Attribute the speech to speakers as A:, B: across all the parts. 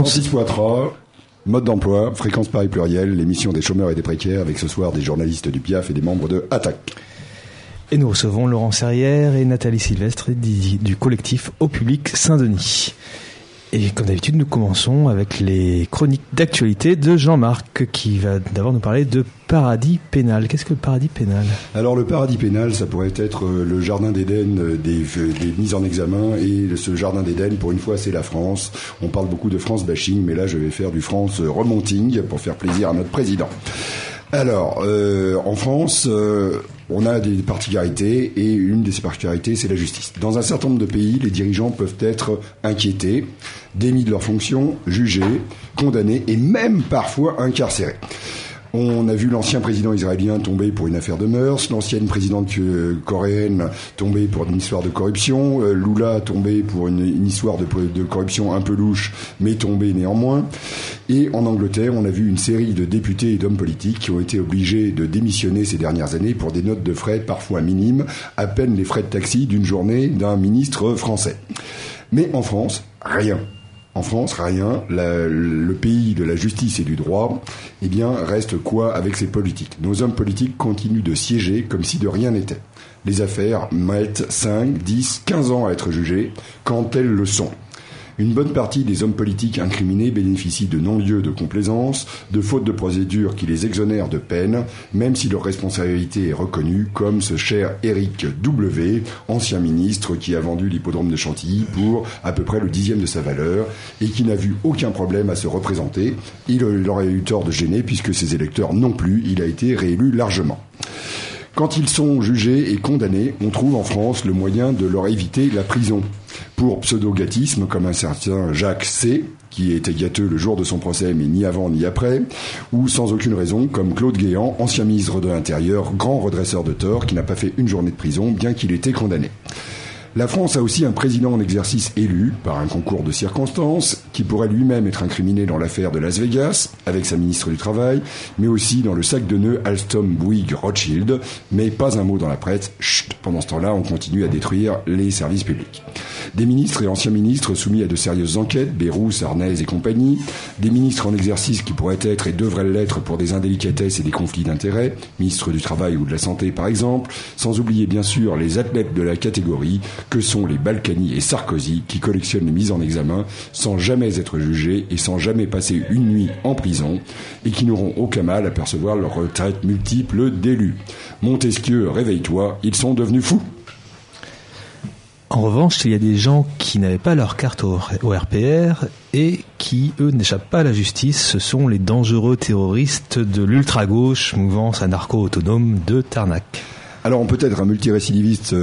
A: 106.3, mode d'emploi, fréquence Paris pluriel, l'émission des chômeurs et des précaires, avec ce soir des journalistes du PIAF et des membres de Attaque.
B: Et nous recevons Laurent Serrière et Nathalie Sylvestre du collectif Au Public Saint-Denis. Et comme d'habitude, nous commençons avec les chroniques d'actualité de Jean-Marc, qui va d'abord nous parler de paradis pénal. Qu'est-ce que le paradis pénal ?
A: Alors le paradis pénal, ça pourrait être le jardin d'Éden des mises en examen, et ce jardin d'Éden, pour une fois, c'est la France. On parle beaucoup de France bashing, mais là je vais faire du France remonting pour faire plaisir à notre président. Alors, en France, on a des particularités, et une de ces particularités, c'est la justice. Dans un certain nombre de pays, les dirigeants peuvent être inquiétés, démis de leurs fonctions, jugés, condamnés et même parfois incarcérés. On a vu l'ancien président israélien tomber pour une affaire de mœurs, l'ancienne présidente coréenne tomber pour une histoire de corruption, Lula tomber pour une histoire de corruption un peu louche, mais tombé néanmoins. Et en Angleterre, on a vu une série de députés et d'hommes politiques qui ont été obligés de démissionner ces dernières années pour des notes de frais parfois minimes, à peine les frais de taxi d'une journée d'un ministre français. Mais en France, rien. En France, rien. Le pays de la justice et du droit, eh bien, reste quoi avec ces politiques ? Nos hommes politiques continuent de siéger comme si de rien n'était. Les affaires mettent 5, 10, 15 ans à être jugées quand elles le sont. Une bonne partie des hommes politiques incriminés bénéficient de non-lieux de complaisance, de fautes de procédure qui les exonèrent de peine, même si leur responsabilité est reconnue, comme ce cher Éric W., ancien ministre qui a vendu l'hippodrome de Chantilly pour à peu près le 10e de sa valeur, et qui n'a vu aucun problème à se représenter. Il aurait eu tort de gêner, puisque ses électeurs non plus, il a été réélu largement. Quand ils sont jugés et condamnés, on trouve en France le moyen de leur éviter la prison. Pour pseudo-gâtisme, comme un certain Jacques C., qui était gâteux le jour de son procès, mais ni avant ni après, ou sans aucune raison, comme Claude Guéant, ancien ministre de l'Intérieur, grand redresseur de tort, qui n'a pas fait une journée de prison, bien qu'il ait été condamné. La France a aussi un président en exercice élu, par un concours de circonstances, qui pourrait lui-même être incriminé dans l'affaire de Las Vegas, avec sa ministre du Travail, mais aussi dans le sac de nœuds Alstom-Bouygues-Rothschild, mais pas un mot dans la presse. Chut, pendant ce temps-là, on continue à détruire les services publics. Des ministres et anciens ministres soumis à de sérieuses enquêtes, Bayrou, Sarnez et compagnie, des ministres en exercice qui pourraient être et devraient l'être pour des indélicatesses et des conflits d'intérêts, ministre du Travail ou de la Santé par exemple, sans oublier bien sûr les athlètes de la catégorie, que sont les Balkany et Sarkozy, qui collectionnent les mises en examen sans jamais être jugés et sans jamais passer une nuit en prison, et qui n'auront aucun mal à percevoir leur retraite multiple d'élus. Montesquieu, réveille-toi, ils sont devenus fous.
B: En revanche, il y a des gens qui n'avaient pas leur carte au RPR et qui, eux, n'échappent pas à la justice. Ce sont les dangereux terroristes de l'ultra-gauche, mouvance anarcho-autonome de Tarnac.
A: Alors on peut être un multirécidiviste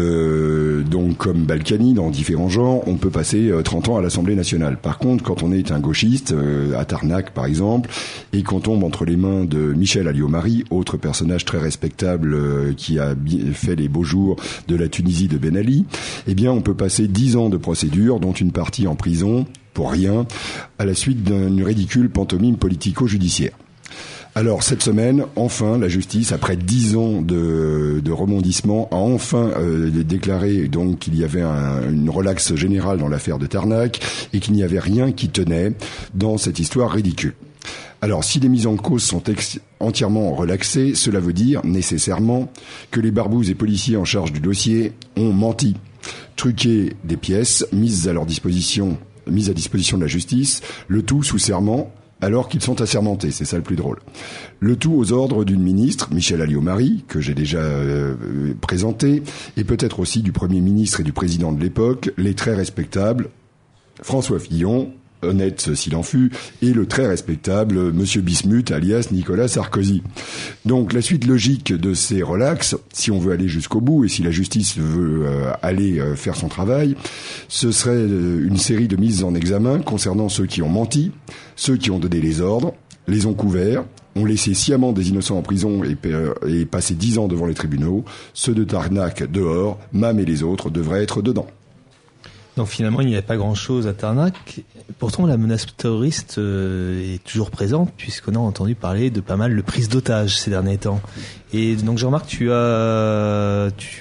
A: donc comme Balkany dans différents genres, on peut passer 30 ans à l'Assemblée nationale. Par contre, quand on est un gauchiste, à Tarnac par exemple, et qu'on tombe entre les mains de Michel Alliot-Marie, autre personnage très respectable qui a fait les beaux jours de la Tunisie de Ben Ali, eh bien on peut passer 10 ans de procédure, dont une partie en prison, pour rien, à la suite d'une ridicule pantomime politico-judiciaire. Alors, cette semaine, enfin, la justice, après 10 ans de rebondissement, a enfin déclaré donc qu'il y avait une relaxe générale dans l'affaire de Tarnac et qu'il n'y avait rien qui tenait dans cette histoire ridicule. Alors, si les mises en cause sont entièrement relaxées, cela veut dire nécessairement que les barbouzes et policiers en charge du dossier ont menti, truqué des pièces mises à disposition de la justice, le tout sous serment, alors qu'ils sont assermentés, c'est ça le plus drôle. Le tout aux ordres d'une ministre, Michel Alliot-Marie, que j'ai déjà présenté, et peut-être aussi du Premier ministre et du président de l'époque, les très respectables François Fillon, honnête s'il en fut, et le très respectable Monsieur Bismuth, alias Nicolas Sarkozy. Donc la suite logique de ces relax, si on veut aller jusqu'au bout, et si la justice veut aller faire son travail, ce serait une série de mises en examen concernant ceux qui ont menti, ceux qui ont donné les ordres, les ont couverts, ont laissé sciemment des innocents en prison et passé 10 ans devant les tribunaux. Ceux de Tarnac dehors, Mam et les autres devraient être dedans.
B: Donc finalement, il n'y avait pas grand-chose à Tarnac. Pourtant, la menace terroriste est toujours présente, puisqu'on a entendu parler de pas mal de prises d'otages ces derniers temps. Et donc Jean-Marc, tu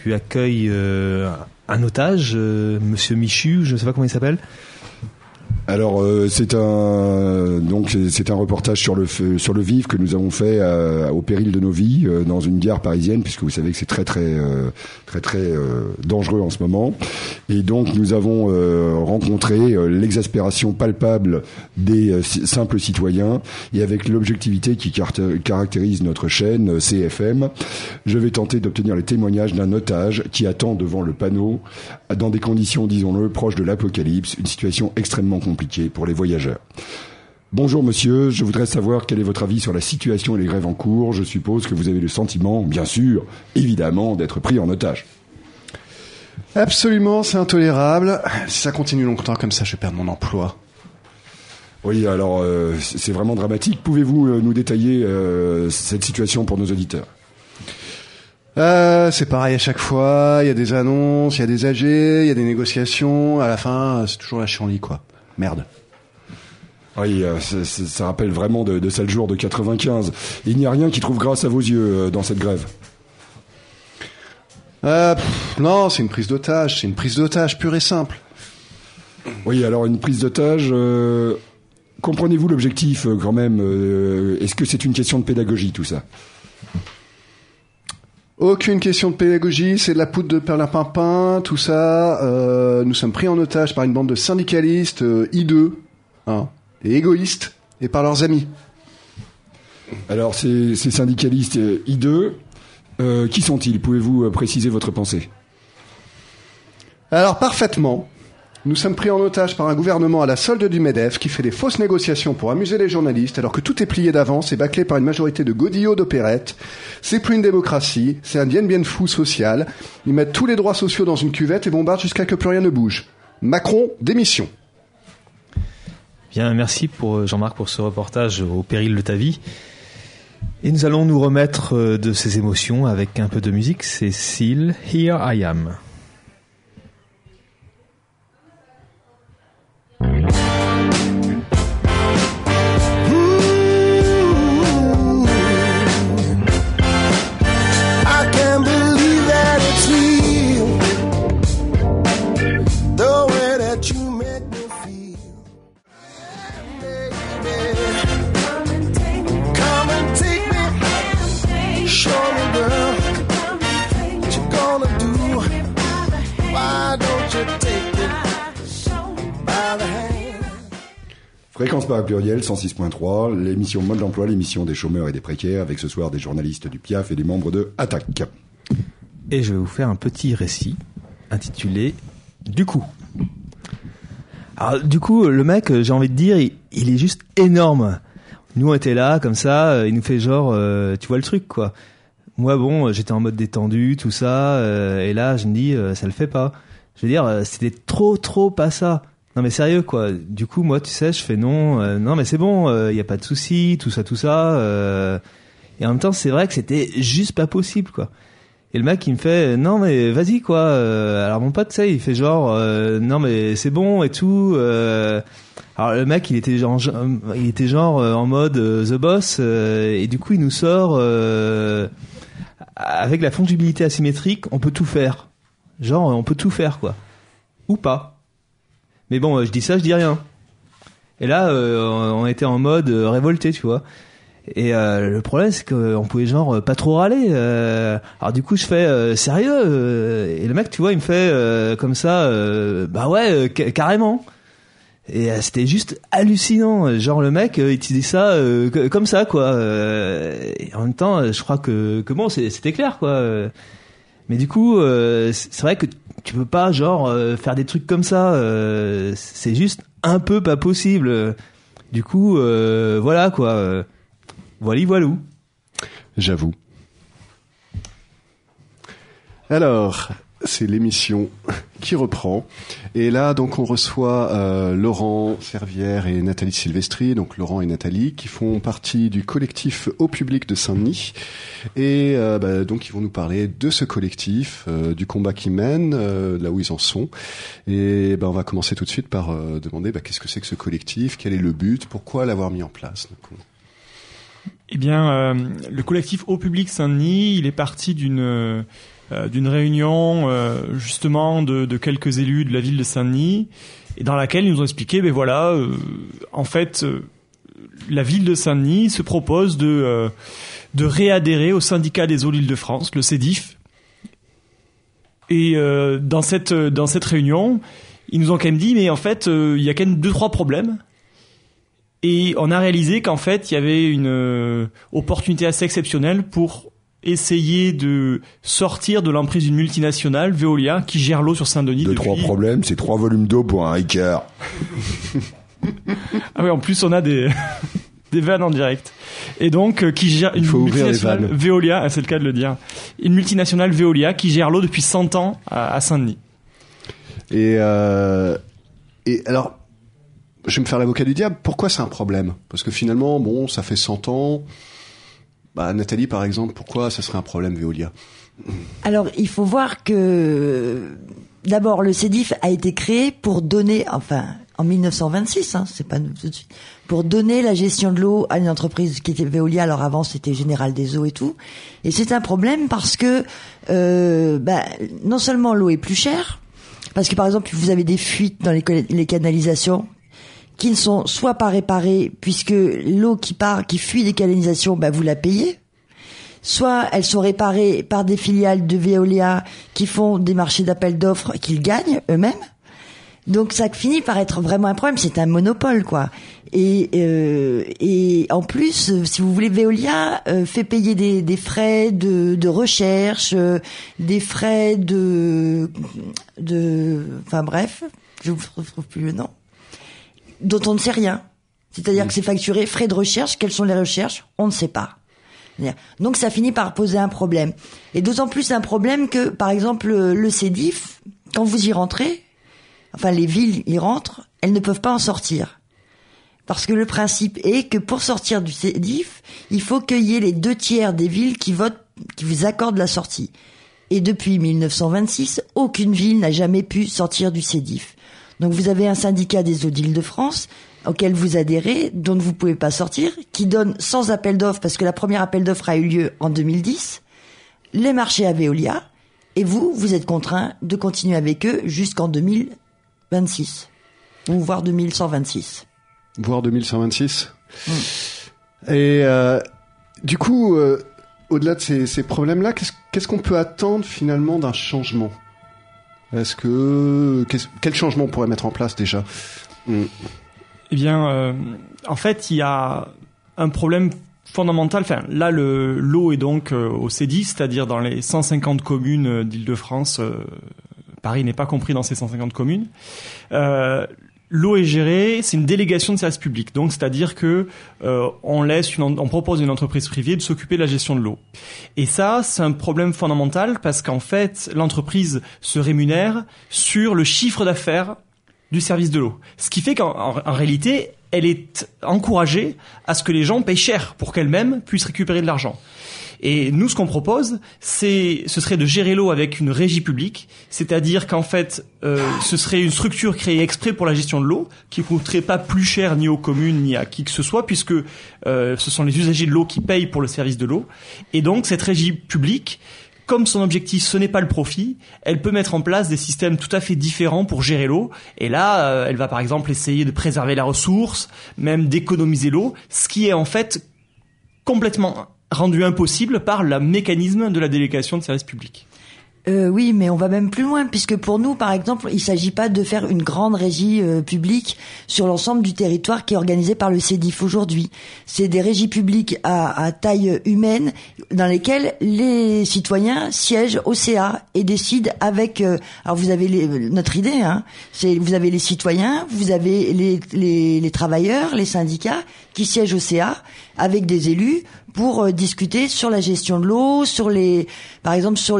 B: accueilles un otage, Monsieur Michu, je ne sais pas comment il s'appelle.
A: Alors c'est un reportage sur le vif que nous avons fait au péril de nos vies dans une gare parisienne, puisque vous savez que c'est très dangereux en ce moment. Et donc nous avons rencontré l'exaspération palpable des simples citoyens, et avec l'objectivité qui caractérise notre chaîne CFM, je vais tenter d'obtenir les témoignages d'un otage qui attend devant le panneau dans des conditions, disons-le, proches de l'apocalypse, une situation extrêmement compliquée pour les voyageurs. Bonjour monsieur, je voudrais savoir quel est votre avis sur la situation et les grèves en cours. Je suppose que vous avez le sentiment, bien sûr, évidemment, d'être pris en otage.
C: Absolument, c'est intolérable. Si ça continue longtemps comme ça, je vais perdre mon emploi.
A: Oui, alors c'est vraiment dramatique. Pouvez-vous nous détailler cette situation pour nos auditeurs ?
C: C'est pareil à chaque fois, il y a des annonces, il y a des AG, il y a des négociations, à la fin, c'est toujours la chienlit, quoi. Merde.
A: Oui, ça rappelle vraiment de sales jours de 95. Il n'y a rien qui trouve grâce à vos yeux dans cette grève.
C: Non, c'est une prise d'otage pure et simple.
A: Oui, alors une prise d'otage, comprenez-vous l'objectif quand même est-ce que c'est une question de pédagogie tout ça ?
C: Aucune question de pédagogie, c'est de la poudre de perlimpinpin, tout ça. Nous sommes pris en otage par une bande de syndicalistes hideux, et égoïstes, et par leurs amis.
A: Alors ces syndicalistes hideux, qui sont-ils ? Pouvez-vous préciser votre pensée ?
C: Alors parfaitement. Nous sommes pris en otage par un gouvernement à la solde du MEDEF qui fait des fausses négociations pour amuser les journalistes alors que tout est plié d'avance et bâclé par une majorité de godillots d'opérette. C'est plus une démocratie, c'est un Dien Bien Phu social. Ils mettent tous les droits sociaux dans une cuvette et bombardent jusqu'à que plus rien ne bouge. Macron, démission.
B: Bien, merci pour Jean-Marc pour ce reportage au péril de ta vie. Et nous allons nous remettre de ces émotions avec un peu de musique. C'est Seal, Here I Am.
A: Fréquence par pluriel, 106.3, l'émission Mode d'emploi, l'émission des chômeurs et des précaires, avec ce soir des journalistes du PIAF et des membres de Attaque.
B: Et je vais vous faire un petit récit intitulé « Du coup ». Alors du coup, le mec, j'ai envie de dire, il est juste énorme. Nous, on était là, comme ça, il nous fait genre, tu vois le truc, quoi. Moi, bon, j'étais en mode détendu, tout ça, et là, je me dis, ça le fait pas. Je veux dire, c'était trop pas ça. Non mais sérieux quoi. Du coup moi tu sais je fais non mais c'est bon, y a pas de souci, tout ça et en même temps c'est vrai que c'était juste pas possible quoi. Et le mec il me fait non mais vas-y quoi. Alors mon pote tu sais il fait genre non mais c'est bon et tout. Alors le mec il était genre en mode The Boss et du coup il nous sort avec la fongibilité asymétrique on peut tout faire. Genre on peut tout faire quoi. Ou pas. Mais bon, je dis ça, je dis rien. Et là, on était en mode révolté, tu vois. Et le problème, c'est qu'on pouvait genre pas trop râler. Alors du coup, je fais sérieux. Et le mec, tu vois, il me fait comme ça. Bah ouais, carrément. Et c'était juste hallucinant. Genre le mec, il disait ça comme ça, quoi. Et en même temps, je crois que bon, c'était clair, quoi. Mais du coup, c'est vrai que tu peux pas genre faire des trucs comme ça. C'est juste un peu pas possible. Du coup, voilà quoi. Voilou.
C: J'avoue. Alors, c'est l'émission qui reprend. Et là, donc, on reçoit Laurent Servière et Nathalie Silvestri, donc Laurent et Nathalie, qui font partie du collectif Au Public de Saint-Denis. Et donc, ils vont nous parler de ce collectif, du combat qu'ils mènent, là où ils en sont. Et on va commencer tout de suite par demander qu'est-ce que c'est que ce collectif, quel est le but, pourquoi l'avoir mis en place. Donc,
D: Eh bien, le collectif Au Public Saint-Denis, il est parti d'une réunion justement de quelques élus de la ville de Saint-Denis et dans laquelle ils nous ont expliqué, en fait, la ville de Saint-Denis se propose de réadhérer au syndicat des eaux d'Île-de-France, le CEDIF. Et dans cette réunion, ils nous ont quand même dit, mais en fait, il y a quand même 2-3 problèmes. Et on a réalisé qu'en fait, il y avait une opportunité assez exceptionnelle pour essayer de sortir de l'emprise d'une multinationale, Veolia, qui gère l'eau sur Saint-Denis.
A: 2-3 problèmes, c'est 3 volumes d'eau pour un Ricard.
D: Ah oui, en plus, on a des vannes en direct. Et donc, qui gère une multinationale Veolia, c'est le cas de le dire. Une multinationale Veolia qui gère l'eau depuis 100 ans à Saint-Denis.
C: Et alors, je vais me faire l'avocat du diable. Pourquoi c'est un problème? Parce que finalement, bon, ça fait 100 ans. Nathalie, par exemple, pourquoi ça serait un problème, Veolia?
E: Alors, il faut voir que, d'abord, le CEDIF a été créé pour donner, en 1926, c'est pas tout de suite, pour donner la gestion de l'eau à une entreprise qui était Veolia. Alors avant, c'était Général des Eaux et tout. Et c'est un problème parce que, non seulement l'eau est plus chère, parce que par exemple, vous avez des fuites dans les canalisations qui ne sont soit pas réparées, puisque l'eau qui fuit des canalisations, vous la payez. Soit elles sont réparées par des filiales de Veolia qui font des marchés d'appel d'offres qu'ils gagnent eux-mêmes. Donc ça finit par être vraiment un problème, c'est un monopole quoi. Et en plus, si vous voulez, Veolia fait payer des frais de recherche, des frais enfin bref, je vous retrouve plus le nom, dont on ne sait rien. C'est-à-dire que c'est facturé frais de recherche. Quelles sont les recherches? On ne sait pas. Donc ça finit par poser un problème. Et d'autant plus un problème que, par exemple, le CEDIF, quand vous y rentrez, les villes y rentrent, elles ne peuvent pas en sortir. Parce que le principe est que pour sortir du CEDIF, il faut qu'il y ait les 2/3 des villes qui votent, qui vous accordent la sortie. Et depuis 1926, aucune ville n'a jamais pu sortir du CEDIF. Donc vous avez un syndicat des eaux d'Île-de-France auquel vous adhérez, dont vous ne pouvez pas sortir, qui donne sans appel d'offres, parce que la première appel d'offres a eu lieu en 2010, les marchés à Veolia, et vous êtes contraint de continuer avec eux jusqu'en 2026, ou voire 2126.
C: Voire 2126. Et du coup, au-delà de ces problèmes-là, qu'est-ce qu'on peut attendre finalement d'un changement? Quel changement on pourrait mettre en place déjà?
D: Eh bien, en fait, il y a un problème fondamental. Enfin, là, l'eau est donc au CEDIF, c'est-à-dire dans les 150 communes d'Île-de-France. Paris n'est pas compris dans ces 150 communes. L'eau est gérée, c'est une délégation de service public. Donc, c'est-à-dire que on propose à une entreprise privée de s'occuper de la gestion de l'eau. Et ça, c'est un problème fondamental parce qu'en fait, l'entreprise se rémunère sur le chiffre d'affaires du service de l'eau. Ce qui fait qu'en réalité, elle est encouragée à ce que les gens payent cher pour qu'elle-même puisse récupérer de l'argent. Et nous, ce qu'on propose, ce serait de gérer l'eau avec une régie publique, c'est-à-dire qu'en fait, ce serait une structure créée exprès pour la gestion de l'eau, qui ne coûterait pas plus cher ni aux communes ni à qui que ce soit, puisque ce sont les usagers de l'eau qui payent pour le service de l'eau. Et donc, cette régie publique, comme son objectif, ce n'est pas le profit, elle peut mettre en place des systèmes tout à fait différents pour gérer l'eau. Et là, elle va par exemple essayer de préserver la ressource, même d'économiser l'eau, ce qui est en fait complètement rendu impossible par le mécanisme de la délégation de service public.
E: Oui, mais on va même plus loin, puisque pour nous, par exemple, il s'agit pas de faire une grande régie publique sur l'ensemble du territoire qui est organisé par le CEDIF aujourd'hui. C'est des régies publiques à taille humaine dans lesquelles les citoyens siègent au CA et décident avec. Alors vous avez notre idée, vous avez les citoyens, vous avez les travailleurs, les syndicats qui siègent au CA avec des élus pour discuter sur la gestion de l'eau, par exemple sur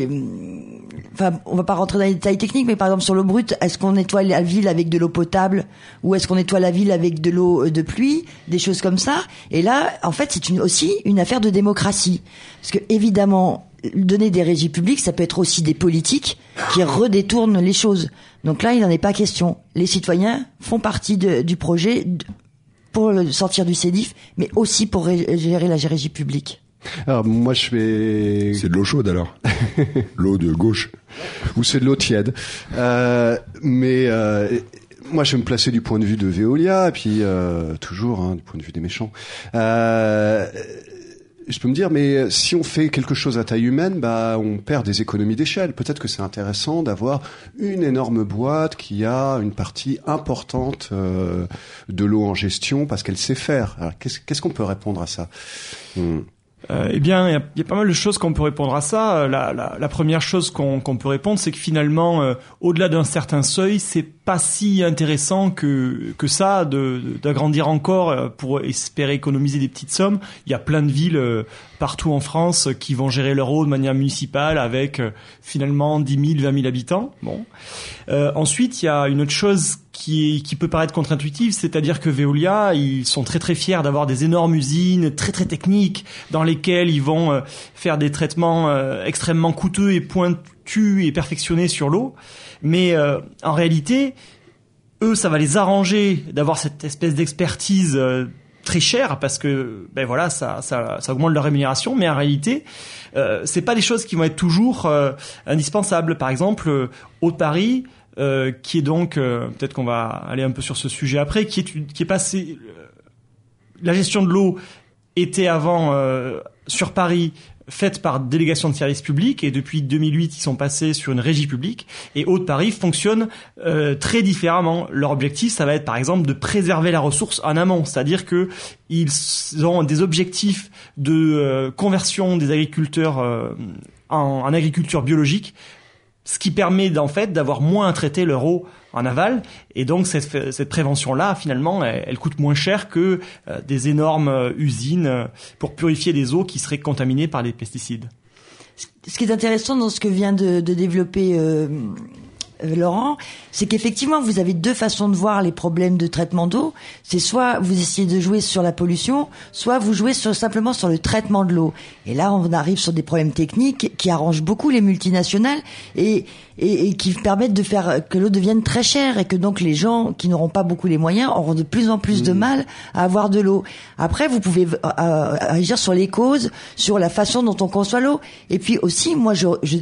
E: on va pas rentrer dans les détails techniques, mais par exemple sur l'eau brute, est-ce qu'on nettoie la ville avec de l'eau potable ou est-ce qu'on nettoie la ville avec de l'eau de pluie, des choses comme ça. Et là, en fait, c'est aussi une affaire de démocratie, parce que évidemment, donner des régies publiques, ça peut être aussi des politiques qui redétournent les choses. Donc là, il n'en est pas question. Les citoyens font partie du projet pour sortir du CEDIF, mais aussi pour gérer la régie publique.
C: Alors moi je vais...
A: C'est de l'eau chaude alors. L'eau de gauche.
C: Ou c'est de l'eau tiède. Mais moi, je vais me placer du point de vue de Veolia, et puis toujours du point de vue des méchants. Je peux me dire, mais si on fait quelque chose à taille humaine, on perd des économies d'échelle. Peut-être que c'est intéressant d'avoir une énorme boîte qui a une partie importante de l'eau en gestion parce qu'elle sait faire. Alors, qu'est-ce qu'on peut répondre à ça?
D: Eh bien, il y a pas mal de choses qu'on peut répondre à ça. La première chose qu'on peut répondre, c'est que finalement, au-delà d'un certain seuil, c'est pas si intéressant que ça d'agrandir encore pour espérer économiser des petites sommes. Il y a plein de villes partout en France qui vont gérer leur eau de manière municipale avec finalement 10 000, 20 000 habitants. Bon. Ensuite, il y a une autre chose qui peut paraître contre-intuitive, c'est-à-dire que Veolia, ils sont très très fiers d'avoir des énormes usines très très techniques dans lesquelles ils vont faire des traitements extrêmement coûteux et pointus et perfectionnés sur l'eau. Mais en réalité, eux, ça va les arranger d'avoir cette espèce d'expertise très chère parce que voilà, ça augmente leur rémunération. Mais en réalité, c'est pas des choses qui vont être toujours indispensables. Par exemple, Haute-Paris, qui est donc peut-être qu'on va aller un peu sur ce sujet après, qui est passé. La gestion de l'eau était avant sur Paris faite par délégation de services publics et depuis 2008 ils sont passés sur une régie publique et Haute-Paris fonctionne très différemment. Leur objectif ça va être par exemple de préserver la ressource en amont, c'est-à-dire que ils ont des objectifs de conversion des agriculteurs en agriculture biologique, ce qui permet en fait d'avoir moins à traiter leur eau en aval, et donc cette prévention-là, finalement, elle coûte moins cher que des énormes usines pour purifier des eaux qui seraient contaminées par des pesticides.
E: Ce qui est intéressant dans ce que vient de développer Laurent, c'est qu'effectivement vous avez deux façons de voir les problèmes de traitement d'eau. C'est soit vous essayez de jouer sur la pollution, soit vous jouez simplement sur le traitement de l'eau. Et là on arrive sur des problèmes techniques qui arrangent beaucoup les multinationales et qui permettent de faire que l'eau devienne très chère et que donc les gens qui n'auront pas beaucoup les moyens auront de plus en plus de mal à avoir de l'eau. Après vous pouvez agir sur les causes, sur la façon dont on conçoit l'eau. Et puis aussi moi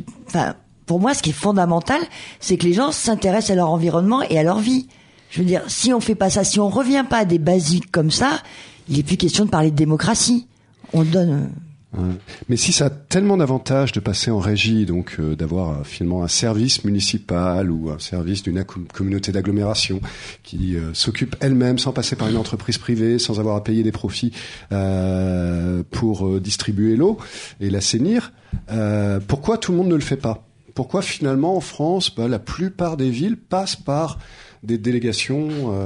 E: pour moi, ce qui est fondamental, c'est que les gens s'intéressent à leur environnement et à leur vie. Je veux dire, si on fait pas ça, si on revient pas à des basiques comme ça, il n'est plus question de parler de démocratie. On donne.
C: Mais si ça a tellement d'avantages de passer en régie, donc d'avoir finalement un service municipal ou un service d'une communauté d'agglomération qui s'occupe elle-même sans passer par une entreprise privée, sans avoir à payer des profits pour distribuer l'eau et l'assainir, pourquoi tout le monde ne le fait pas ? Pourquoi finalement en France, la plupart des villes passent par des délégations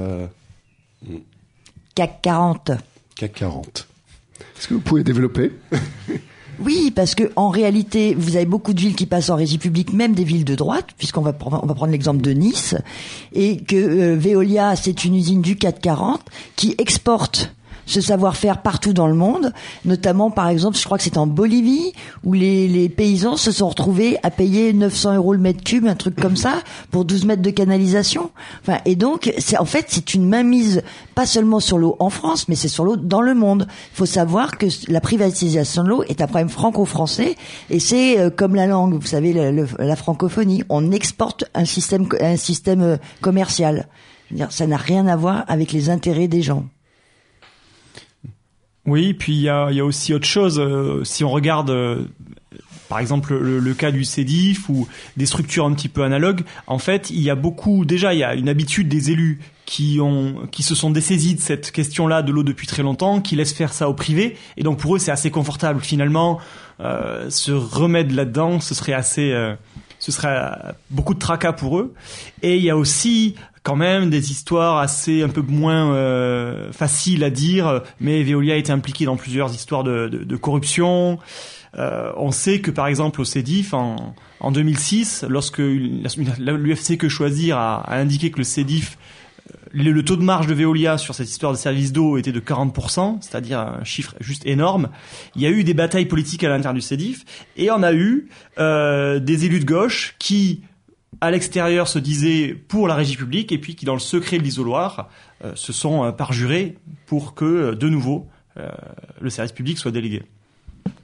E: CAC 40.
C: CAC 40. Est-ce que vous pouvez développer ?
E: Oui, parce que en réalité, vous avez beaucoup de villes qui passent en régie publique, même des villes de droite, puisqu'on va prendre l'exemple de Nice, et que Veolia, c'est une usine du CAC 40 qui exporte ce savoir-faire partout dans le monde, notamment par exemple, je crois que c'est en Bolivie où les paysans se sont retrouvés à payer 900 € le mètre cube, un truc comme ça, pour 12 mètres de canalisation. Enfin, et donc, c'est une mainmise pas seulement sur l'eau en France, mais c'est sur l'eau dans le monde. Il faut savoir que la privatisation de l'eau est un problème franco-français et c'est comme la langue, vous savez, la francophonie. On exporte un système commercial. Je veux dire, ça n'a rien à voir avec les intérêts des gens.
D: Oui, puis il y a aussi autre chose. Si on regarde, par exemple, le cas du CEDIF ou des structures un petit peu analogues, en fait, il y a une habitude des élus qui se sont dessaisis de cette question-là de l'eau depuis très longtemps, qui laissent faire ça au privé, et donc pour eux c'est assez confortable finalement. Se remettre là-dedans, ce serait beaucoup de tracas pour eux. Et il y a aussi quand même des histoires un peu moins faciles à dire, mais Veolia a été impliqué dans plusieurs histoires de corruption. On sait que par exemple au CEDIF en 2006, lorsque l'UFC Que Choisir a indiqué que le CEDIF, le taux de marge de Veolia sur cette histoire de service d'eau était de 40%, c'est-à-dire un chiffre juste énorme. Il y a eu des batailles politiques à l'intérieur du CEDIF et on a eu des élus de gauche qui, à l'extérieur, se disaient pour la régie publique et puis qui, dans le secret de l'isoloir, se sont parjurés pour que, de nouveau, le service public soit délégué.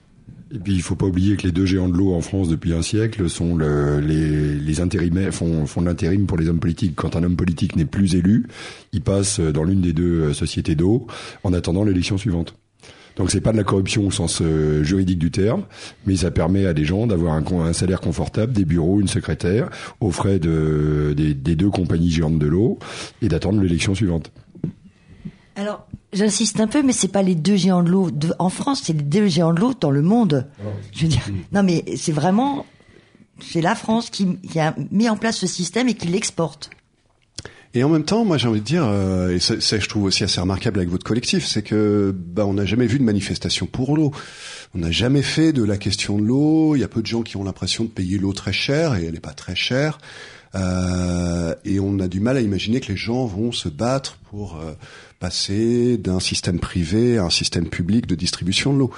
A: Et puis il faut pas oublier que les deux géants de l'eau en France depuis un siècle sont les intérimaires, font de l'intérim pour les hommes politiques. Quand un homme politique n'est plus élu, il passe dans l'une des deux sociétés d'eau en attendant l'élection suivante. Donc c'est pas de la corruption au sens juridique du terme, mais ça permet à des gens d'avoir un salaire confortable, des bureaux, une secrétaire, aux frais des deux compagnies géantes de l'eau, et d'attendre l'élection suivante.
E: Alors, j'insiste un peu, mais c'est pas les deux géants de l'eau en France, c'est les deux géants de l'eau dans le monde. Je veux dire, non mais c'est la France qui a mis en place ce système et qui l'exporte.
C: Et en même temps, moi j'ai envie de dire, et ça je trouve aussi assez remarquable avec votre collectif, c'est que on n'a jamais vu de manifestation pour l'eau. On n'a jamais fait de la question de l'eau. Il y a peu de gens qui ont l'impression de payer l'eau très cher, et elle n'est pas très chère. Et on a du mal à imaginer que les gens vont se battre pour passer d'un système privé à un système public de distribution de l'eau.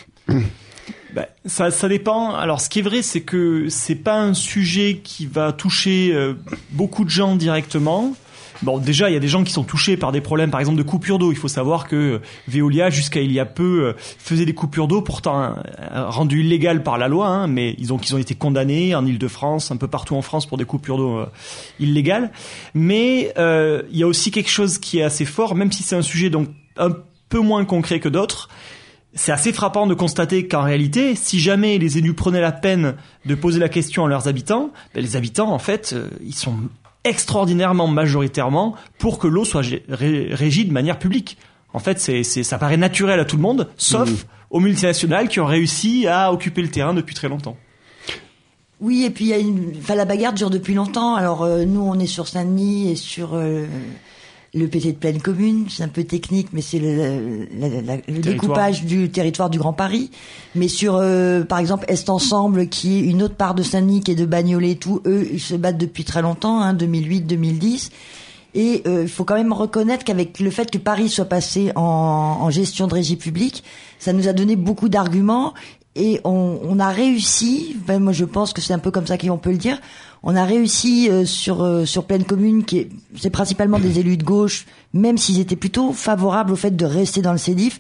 D: Ça dépend. Alors, ce qui est vrai, c'est que c'est pas un sujet qui va toucher beaucoup de gens directement. Bon, déjà, il y a des gens qui sont touchés par des problèmes, par exemple, de coupure d'eau. Il faut savoir que Veolia, jusqu'à il y a peu, faisait des coupures d'eau, pourtant rendues illégales par la loi, mais ils ont été condamnés en Île-de-France, un peu partout en France, pour des coupures d'eau illégales. Mais il y a aussi quelque chose qui est assez fort, même si c'est un sujet donc un peu moins concret que d'autres. C'est assez frappant de constater qu'en réalité, si jamais les élus prenaient la peine de poser la question à leurs habitants, les habitants, en fait, ils sont extraordinairement majoritairement pour que l'eau soit régie de manière publique. En fait, ça paraît naturel à tout le monde, sauf aux multinationales qui ont réussi à occuper le terrain depuis très longtemps.
E: Oui, et puis la bagarre dure depuis longtemps. Alors nous, on est sur Saint-Denis et sur le PT de pleine commune. C'est un peu technique, mais c'est le découpage du territoire du Grand Paris. Mais sur, par exemple, Est Ensemble, qui est une autre part de Saint-Denis, qui est de Bagnolet et tout, eux, ils se battent depuis très longtemps, 2008, 2010. Et il faut quand même reconnaître qu'avec le fait que Paris soit passé en gestion de régie publique, ça nous a donné beaucoup d'arguments. Et on a réussi, moi je pense que c'est un peu comme ça qu'on peut le dire, on a réussi sur pleine commune, c'est principalement des élus de gauche, même s'ils étaient plutôt favorables au fait de rester dans le CEDIF,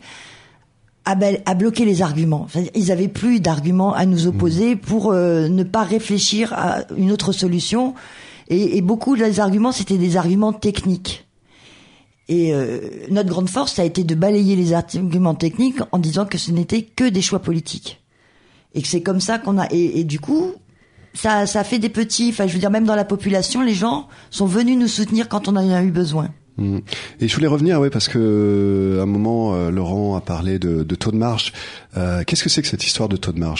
E: à bloquer les arguments. C'est-à-dire, ils avaient plus d'arguments à nous opposer pour ne pas réfléchir à une autre solution. Et beaucoup des arguments, c'était des arguments techniques. Et notre grande force, ça a été de balayer les arguments techniques en disant que ce n'était que des choix politiques. Et que c'est comme ça qu'on a... Et du coup, ça fait des petits... Enfin, je veux dire, même dans la population, les gens sont venus nous soutenir quand on en a eu besoin.
C: Et je voulais revenir, parce que à un moment, Laurent a parlé de taux de marge. Qu'est-ce que c'est que cette histoire de taux de marge ?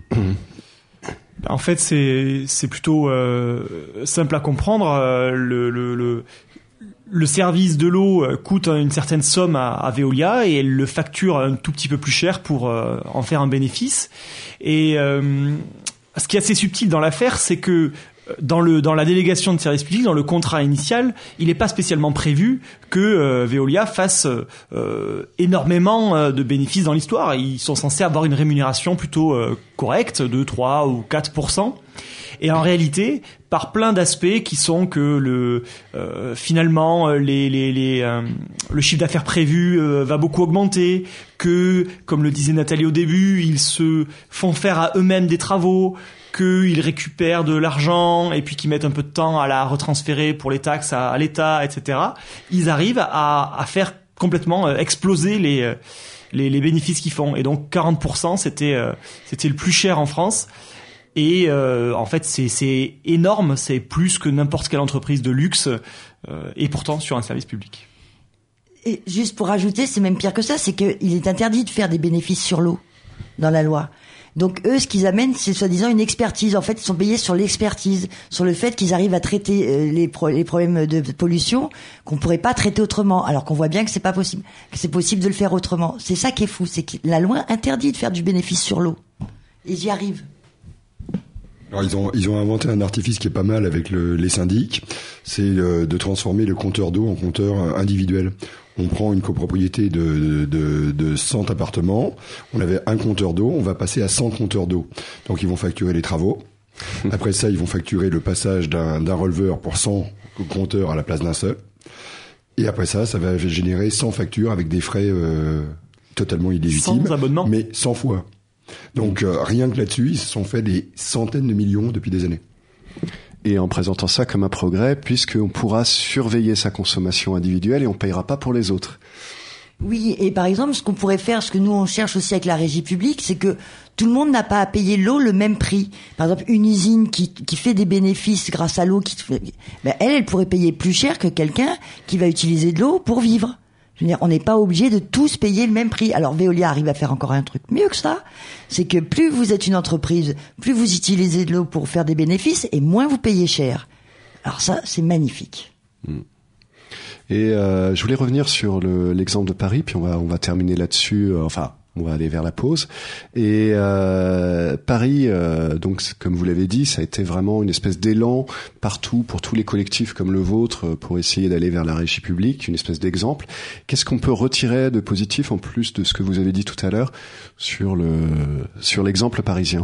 D: En fait, c'est plutôt simple à comprendre. Le service de l'eau coûte une certaine somme à Veolia et elle le facture un tout petit peu plus cher pour en faire un bénéfice. Et ce qui est assez subtil dans l'affaire, c'est que dans la délégation de service public, dans le contrat initial, il n'est pas spécialement prévu que Veolia fasse énormément de bénéfices dans l'histoire. Ils sont censés avoir une rémunération plutôt correcte de 3 ou 4%. Et en réalité, par plein d'aspects qui sont que finalement le chiffre d'affaires prévu va beaucoup augmenter, que comme le disait Nathalie au début, ils se font faire à eux-mêmes des travaux, qu'ils récupèrent de l'argent et puis qu'ils mettent un peu de temps à la retransférer pour les taxes à l'État, etc. Ils arrivent à faire complètement exploser les bénéfices qu'ils font. Et donc 40%, c'était le plus cher en France. Et en fait, c'est énorme, c'est plus que n'importe quelle entreprise de luxe, et pourtant sur un service public.
E: Et juste pour ajouter, c'est même pire que ça, c'est qu'il est interdit de faire des bénéfices sur l'eau dans la loi. Donc eux, ce qu'ils amènent, c'est soi-disant une expertise. En fait, ils sont payés sur l'expertise, sur le fait qu'ils arrivent à traiter les problèmes de pollution qu'on pourrait pas traiter autrement, alors qu'on voit bien que c'est pas possible, que c'est possible de le faire autrement. C'est ça qui est fou, c'est que la loi interdit de faire du bénéfice sur l'eau. Et ils y arrivent.
A: Alors ils ont inventé un artifice qui est pas mal avec les syndics, c'est de transformer le compteur d'eau en compteur individuel. On prend une copropriété de 100 appartements, on avait un compteur d'eau, on va passer à 100 compteurs d'eau. Donc ils vont facturer les travaux. Après ça, ils vont facturer le passage d'un releveur pour 100 compteurs à la place d'un seul. Et après ça va générer 100 factures avec des frais totalement illégitimes.
D: 100 abonnements.
A: Mais 100 fois. Donc rien que là-dessus, ils se sont fait des centaines de millions depuis des années.
C: Et en présentant ça comme un progrès, puisqu'on pourra surveiller sa consommation individuelle et on ne payera pas pour les autres.
E: Oui, et par exemple, ce qu'on pourrait faire, ce que nous on cherche aussi avec la régie publique, c'est que tout le monde n'a pas à payer l'eau le même prix. Par exemple, une usine qui fait des bénéfices grâce à l'eau, elle pourrait payer plus cher que quelqu'un qui va utiliser de l'eau pour vivre. Je veux dire, on n'est pas obligé de tous payer le même prix. Alors Veolia arrive à faire encore un truc mieux que ça, c'est que plus vous êtes une entreprise, plus vous utilisez de l'eau pour faire des bénéfices et moins vous payez cher. Alors ça, c'est magnifique.
C: Et je voulais revenir sur l'exemple de Paris, puis on va terminer là-dessus. On va aller vers la pause. Et Paris, donc comme vous l'avez dit, ça a été vraiment une espèce d'élan partout pour tous les collectifs comme le vôtre pour essayer d'aller vers la régie publique, une espèce d'exemple. Qu'est-ce qu'on peut retirer de positif en plus de ce que vous avez dit tout à l'heure sur l'exemple parisien?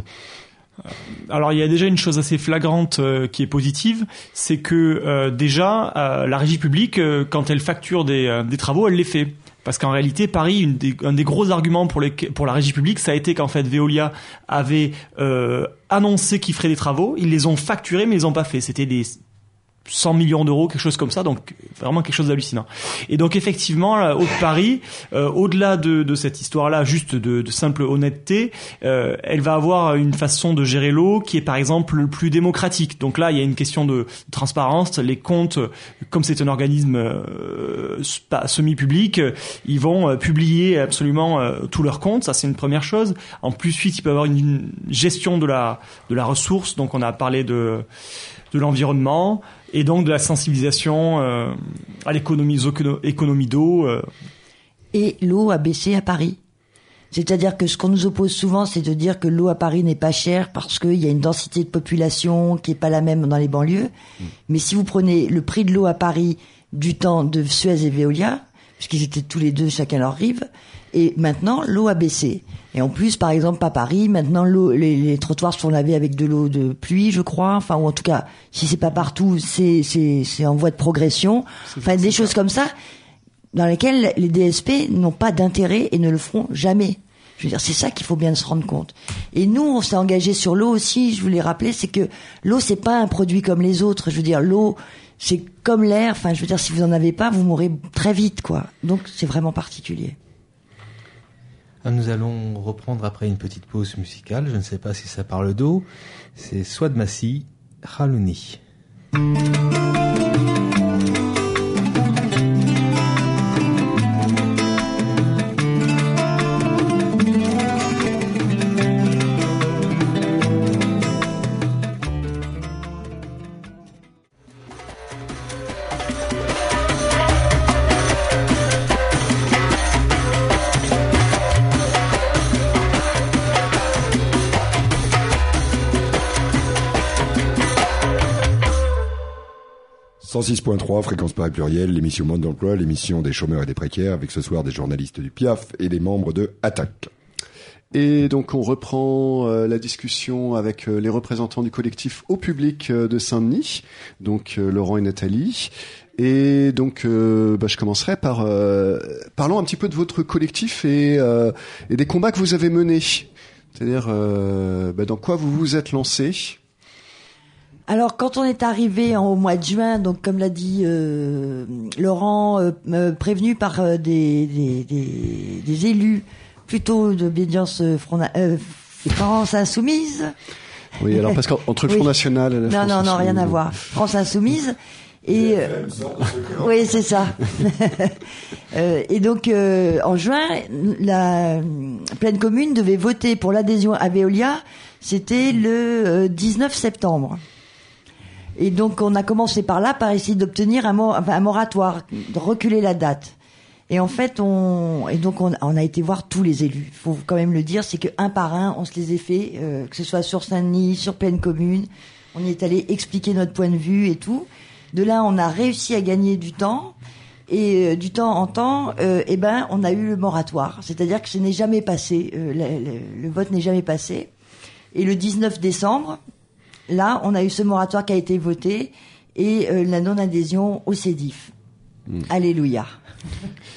D: Alors il y a déjà une chose assez flagrante qui est positive, c'est que déjà la régie publique, quand elle facture des travaux, elle les fait. Parce qu'en réalité, Paris, un des gros arguments pour la régie publique, ça a été qu'en fait Veolia avait annoncé qu'ils feraient des travaux, ils les ont facturés mais ils ont pas fait. C'était des 100 millions d'euros, quelque chose comme ça, donc vraiment quelque chose d'hallucinant. Et donc effectivement, là, Haute-Paris, au-delà de cette histoire-là, juste de simple honnêteté, elle va avoir une façon de gérer l'eau qui est par exemple plus démocratique. Donc là, il y a une question de transparence. Les comptes, comme c'est un organisme semi-public, ils vont publier absolument tous leurs comptes. Ça, c'est une première chose. En plus, suite, il peut y avoir une gestion de la ressource. Donc on a parlé de l'environnement et donc de la sensibilisation à l'économie d'eau.
E: Et l'eau a baissé à Paris. C'est-à-dire que ce qu'on nous oppose souvent, c'est de dire que l'eau à Paris n'est pas chère parce qu'il y a une densité de population qui est pas la même dans les banlieues. Mais si vous prenez le prix de l'eau à Paris du temps de Suez et Veolia, puisqu'ils étaient tous les deux chacun leur rive, et maintenant l'eau a baissé. Et en plus, par exemple, à Paris, maintenant les trottoirs se font laver avec de l'eau de pluie, je crois. Enfin, ou en tout cas, si c'est pas partout, c'est en voie de progression. Enfin, des choses comme ça, dans lesquelles les DSP n'ont pas d'intérêt et ne le feront jamais. Je veux dire, c'est ça qu'il faut bien se rendre compte. Et nous, on s'est engagé sur l'eau aussi. Je voulais rappeler, c'est que l'eau, c'est pas un produit comme les autres. Je veux dire, l'eau, c'est comme l'air. Enfin, je veux dire, si vous en avez pas, vous mourrez très vite, quoi. Donc, c'est vraiment particulier.
B: Nous allons reprendre après une petite pause musicale. Je ne sais pas si ça parle d'eau. C'est Swad Massi, Khalouni.
A: « 106.3, fréquence Paris pluriel, l'émission Monde d'emploi, l'émission des chômeurs et des précaires, avec ce soir des journalistes du PIAF et des membres de Attaque. »
C: Et donc on reprend la discussion avec les représentants du collectif Au Public de Saint-Denis, donc Laurent et Nathalie. Et donc je commencerai par parlons un petit peu de votre collectif et des combats que vous avez menés. C'est-à-dire dans quoi vous vous êtes lancés.
E: Alors, quand on est arrivé au mois de juin, donc comme l'a dit Laurent, prévenu par des élus plutôt d'obédience France Insoumise.
C: Oui, alors parce qu'entre le Front National et la France Insoumise. Non,
E: rien à voir. France Insoumise. Et oui, c'est ça. Et donc en juin, la pleine commune devait voter pour l'adhésion à Veolia. C'était le 19 septembre. Et donc on a commencé par là, par essayer d'obtenir un moratoire, de reculer la date. Et en fait, on a été voir tous les élus. Il faut quand même le dire, c'est que un par un, on se les a fait, que ce soit sur Saint-Denis, sur pleine commune. On y est allé expliquer notre point de vue et tout. De là, on a réussi à gagner du temps. Et du temps en temps, on a eu le moratoire. C'est-à-dire que ce n'est jamais passé, le vote n'est jamais passé. Et le 19 décembre, là, on a eu ce moratoire qui a été voté et la non-adhésion au CEDIF. Alléluia.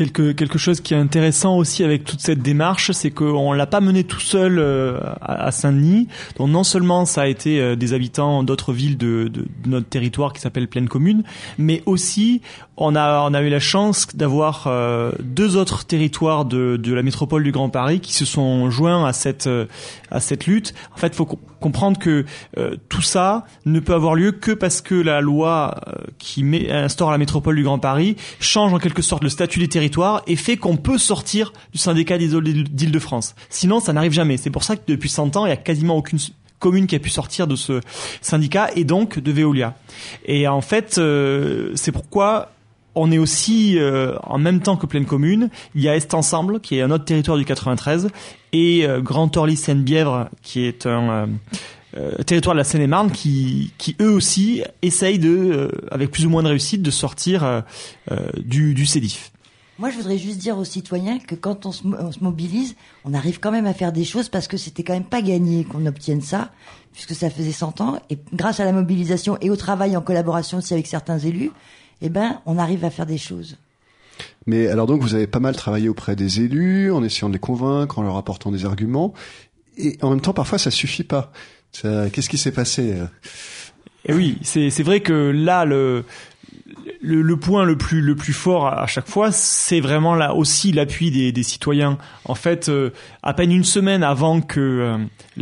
D: quelque chose qui est intéressant aussi avec toute cette démarche, c'est qu'on l'a pas mené tout seul à Saint-Denis. Donc non seulement ça a été des habitants d'autres villes de notre territoire qui s'appelle Plaine Commune, mais aussi on a eu la chance d'avoir deux autres territoires de la métropole du Grand Paris qui se sont joints à cette lutte. En fait, il faut comprendre que tout ça ne peut avoir lieu que parce que la loi qui instaure la métropole du Grand Paris change en quelque sorte le statut des territoires et fait qu'on peut sortir du syndicat des eaux d'Île-de-France. Sinon, ça n'arrive jamais. C'est pour ça que depuis 100 ans, il y a quasiment aucune commune qui a pu sortir de ce syndicat et donc de Veolia. Et en fait, c'est pourquoi on est aussi, en même temps que Plaine Commune, il y a Est Ensemble, qui est un autre territoire du 93, et Grand Orly-Seine-Bièvre, qui est un territoire de la Seine-et-Marne, qui eux aussi essayent avec plus ou moins de réussite, de sortir du CEDIF.
E: Moi, je voudrais juste dire aux citoyens que quand on se mobilise, on arrive quand même à faire des choses parce que c'était quand même pas gagné qu'on obtienne ça, puisque ça faisait 100 ans. Et grâce à la mobilisation et au travail en collaboration aussi avec certains élus, on arrive à faire des choses.
C: Mais alors donc, vous avez pas mal travaillé auprès des élus, en essayant de les convaincre, en leur apportant des arguments. Et en même temps, parfois, ça suffit pas. Qu'est-ce qui s'est passé ?
D: Et oui, c'est vrai que là, le point le plus fort à chaque fois, c'est vraiment là aussi l'appui des citoyens. En fait, à peine une semaine avant que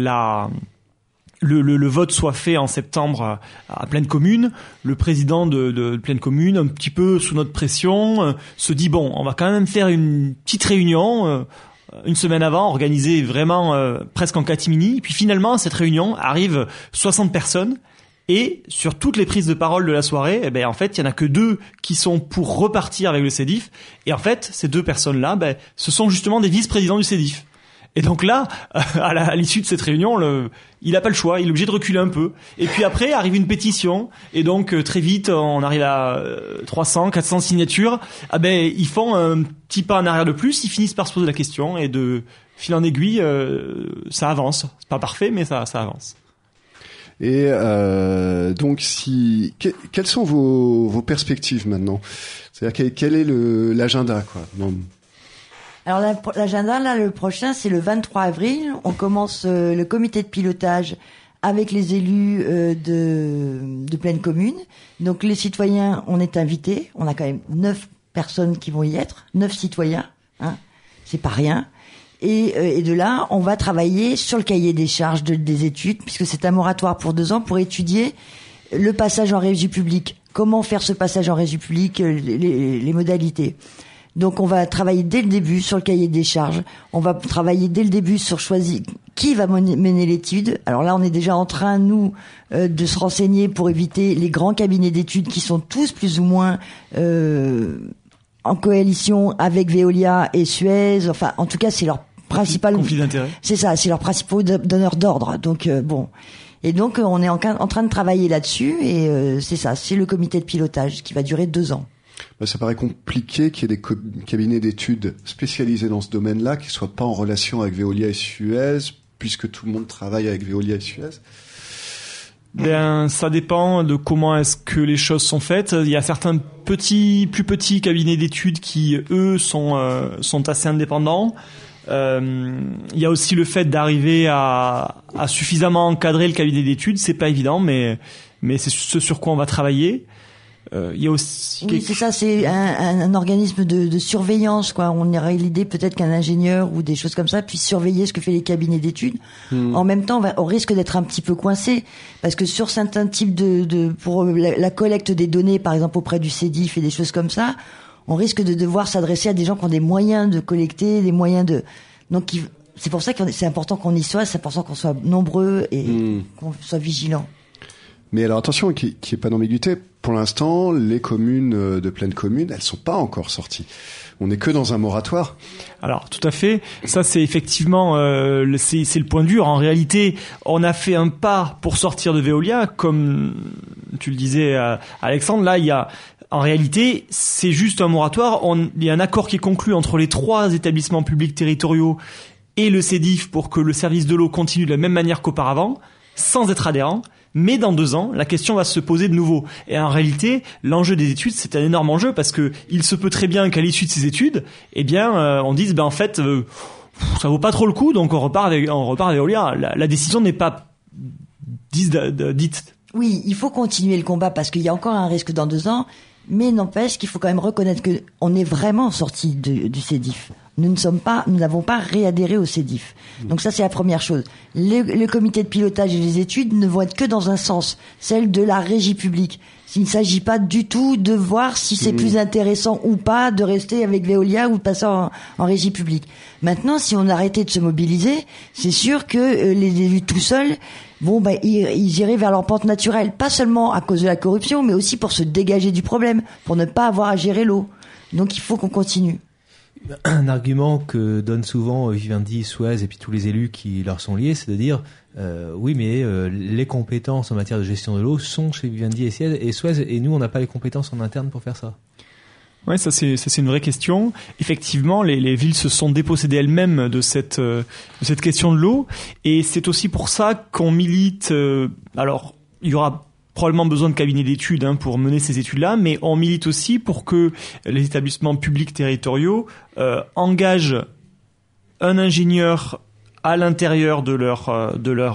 D: le vote soit fait en septembre à Plaine Commune, le président de Plaine Commune, un petit peu sous notre pression, se dit bon, on va quand même faire une petite réunion une semaine avant, organisée vraiment presque en catimini. Et puis finalement, à cette réunion arrivent 60 personnes. Et sur toutes les prises de parole de la soirée, en fait, il y en a que 2 qui sont pour repartir avec le CEDIF. Et en fait, ces 2 personnes-là, ce sont justement des vice-présidents du CEDIF. Et donc là, à l'issue de cette réunion, il n'a pas le choix, il est obligé de reculer un peu. Et puis après, arrive une pétition. Et donc, très vite, on arrive à 300, 400 signatures. Ils font un petit pas en arrière de plus, ils finissent par se poser la question. Et de fil en aiguille, ça avance. C'est pas parfait, mais ça avance.
C: Et donc, quelles sont vos perspectives maintenant ? C'est-à-dire quel est l'agenda, quoi ? Non.
E: Alors l'agenda, là, le prochain, c'est le 23 avril. On commence le comité de pilotage avec les élus de Plaine Commune. Donc les citoyens, on est invités. On a quand même 9 personnes qui vont y être, 9 citoyens. Hein, c'est pas rien. Et de là, on va travailler sur le cahier des charges des études, puisque c'est un moratoire pour 2 ans pour étudier le passage en régie publique. Comment faire ce passage en régie publique, les modalités. Donc on va travailler dès le début sur le cahier des charges. On va travailler dès le début sur choisir qui va mener l'étude. Alors là, on est déjà en train, nous, de se renseigner pour éviter les grands cabinets d'études qui sont tous plus ou moins en coalition avec Veolia et Suez. Enfin, en tout cas, c'est leur principal
D: conflit d'intérêt.
E: C'est ça, c'est leurs principaux donneurs d'ordre. Donc bon. Et donc on est en train de travailler là-dessus et c'est ça, c'est le comité de pilotage qui va durer 2 ans.
C: Ça paraît compliqué qu'il y ait des cabinets d'études spécialisés dans ce domaine-là qui soient pas en relation avec Veolia et Suez, puisque tout le monde travaille avec Veolia et Suez.
D: Ça dépend de comment est-ce que les choses sont faites. Il y a certains plus petits cabinets d'études qui, eux, sont assez indépendants. Il y a aussi le fait d'arriver à suffisamment encadrer le cabinet d'études. C'est pas évident, mais c'est ce sur quoi on va travailler. Il y a aussi
E: c'est ça, c'est un organisme de surveillance, quoi. On aurait l'idée peut-être qu'un ingénieur ou des choses comme ça puisse surveiller ce que fait les cabinets d'études. En même temps, on risque d'être un petit peu coincé parce que sur certains types pour la collecte des données, par exemple auprès du CEDIF et des choses comme ça, on risque de devoir s'adresser à des gens qui ont des moyens de collecter, des moyens donc c'est pour ça que c'est important qu'on y soit, c'est important qu'on soit nombreux et qu'on soit vigilants.
C: Mais alors attention, qu'il n'y ait pas d'ambiguïté. Pour l'instant, les communes de Plaine Commune, elles sont pas encore sorties. On n'est que dans un moratoire.
D: Alors tout à fait. Ça c'est effectivement c'est le point dur. En réalité, on a fait un pas pour sortir de Veolia, comme tu le disais, Alexandre. Là, en réalité, c'est juste un moratoire. Il y a un accord qui est conclu entre les 3 établissements publics territoriaux et le CEDIF pour que le service de l'eau continue de la même manière qu'auparavant, sans être adhérent. mais dans 2 ans, la question va se poser de nouveau. Et en réalité, l'enjeu des études, c'est un énorme enjeu parce que il se peut très bien qu'à l'issue de ces études, eh bien, on dise, en fait, ça vaut pas trop le coup, donc on repart avec Veolia. La décision n'est pas dite.
E: Oui, il faut continuer le combat parce qu'il y a encore un risque dans 2 ans, mais n'empêche qu'il faut quand même reconnaître que on est vraiment sorti du CEDIF. Nous n'avons pas réadhéré au CEDIF. Donc ça, c'est la première chose. Le comité de pilotage et les études ne vont être que dans un sens, celle de la régie publique. Il ne s'agit pas du tout de voir si c'est plus intéressant ou pas de rester avec Veolia ou de passer en régie publique. Maintenant, si on arrêtait de se mobiliser, c'est sûr que les élus tout seuls, ils iraient vers leur pente naturelle. Pas seulement à cause de la corruption, mais aussi pour se dégager du problème, pour ne pas avoir à gérer l'eau. Donc il faut qu'on continue.
B: Un argument que donnent souvent Vivendi, Suez et puis tous les élus qui leur sont liés, c'est de dire oui, mais les compétences en matière de gestion de l'eau sont chez Vivendi et Suez, et nous on n'a pas les compétences en interne pour faire ça.
D: Ouais, ça c'est une vraie question. Effectivement, les villes se sont dépossédées elles-mêmes de cette question de l'eau, et c'est aussi pour ça qu'on milite. Alors, il y aura probablement besoin de cabinets d'études pour mener ces études-là, mais on milite aussi pour que les établissements publics territoriaux engagent un ingénieur à l'intérieur de leur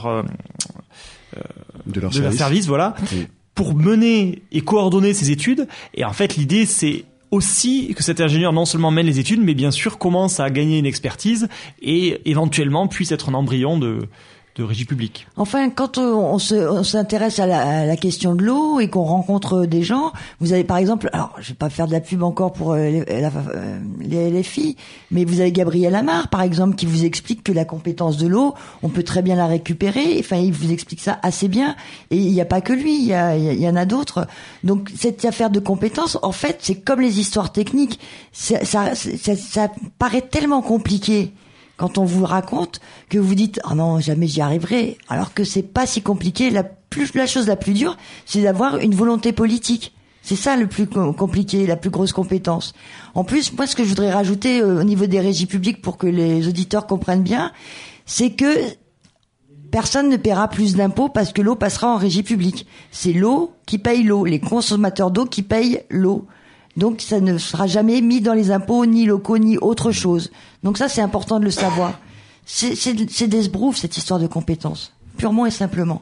D: service, voilà, pour mener et coordonner ces études. Et en fait, l'idée, c'est aussi que cet ingénieur non seulement mène les études, mais bien sûr commence à gagner une expertise et éventuellement puisse être un embryon de régie publique.
E: Enfin, quand on s'intéresse à la question de l'eau et qu'on rencontre des gens, vous avez par exemple, alors je vais pas faire de la pub encore pour les LFI, mais vous avez Gabriel Amar par exemple qui vous explique que la compétence de l'eau, on peut très bien la récupérer. Enfin, il vous explique ça assez bien. Et il n'y a pas que lui, il y en a d'autres. Donc cette affaire de compétences, en fait, c'est comme les histoires techniques. Ça paraît tellement compliqué quand on vous raconte que vous dites « Oh non, jamais j'y arriverai », alors que c'est pas si compliqué. La chose la plus dure, c'est d'avoir une volonté politique. C'est ça le plus compliqué, la plus grosse compétence. En plus, moi, ce que je voudrais rajouter au niveau des régies publiques pour que les auditeurs comprennent bien, c'est que personne ne paiera plus d'impôts parce que l'eau passera en régie publique. C'est l'eau qui paye l'eau, les consommateurs d'eau qui payent l'eau. Donc ça ne sera jamais mis dans les impôts ni locaux ni autre chose. Donc ça c'est important de le savoir. C'est des sbroufs cette histoire de compétences, purement et simplement.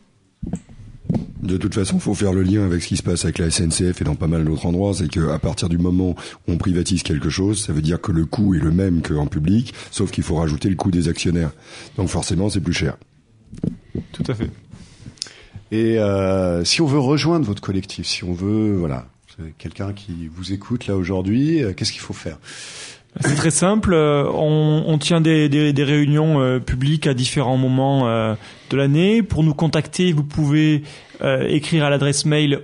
A: De toute façon, il faut faire le lien avec ce qui se passe avec la SNCF et dans pas mal d'autres endroits. C'est qu'à partir du moment où on privatise quelque chose, ça veut dire que le coût est le même qu'en public, sauf qu'il faut rajouter le coût des actionnaires. Donc forcément, c'est plus cher.
D: Tout à fait.
C: Et si on veut rejoindre votre collectif, si on veut, voilà, quelqu'un qui vous écoute là aujourd'hui, qu'est-ce qu'il faut faire ?
D: C'est très simple. On tient des réunions publiques à différents moments de l'année. Pour nous contacter, vous pouvez écrire à l'adresse mail